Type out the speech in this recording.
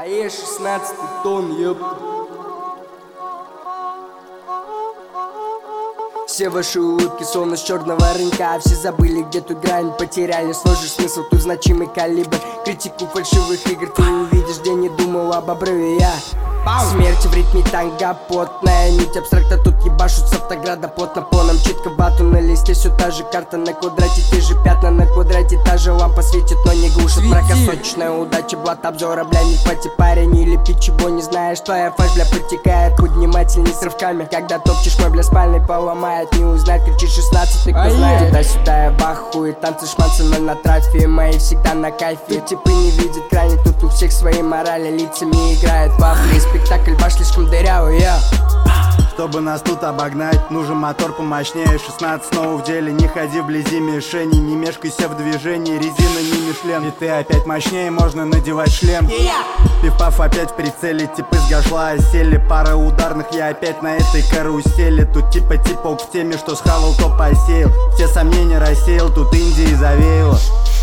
АЕ 16 тонн, ёпта. Все ваши улыбки словно с черного рынка, а все забыли, где ту грань потеряли. Сложишь смысл, тут значимый калибр. Критику фальшивых игр ты увидишь, где не думал об обрыве я. Смерть в ритме танго, потная нить абстракта. Тут ебашут с автограда плотно по нам. Читка бату на листе, все та же карта на квадрате. Те же пятна на квадрате, та же лампа светит, но не глушит. Бракосочная удача, блат обзора, бля, не хватит парень. Или пить чего не знаешь, твоя фальшь, бля, подтекает. Поднимательней с рывками, когда топчешь мой, бля, спальный поломает. Не узнать, кричишь 16, ты кто знает. Туда-сюда я бахую, танцы шманцы, но на трафе. Мои всегда на кайфе, тут типы не видят крайне. Тут у всех свои морали, лицами играет вафли. Спектакль ваш слишком дырявый, я. Чтобы нас тут обогнать, нужен мотор помощнее. 16 снова в деле, не ходи вблизи мишени. Не мешкайся в движении, резина не Мишлен. И ты опять мощнее, можно надевать шлем. Пиф-паф опять в прицеле, типы с гашла осели. Пара ударных, я опять на этой карусели. Тут типа в теме, что схавал, то посеял. Все сомнения рассеял, тут Индии завеяло.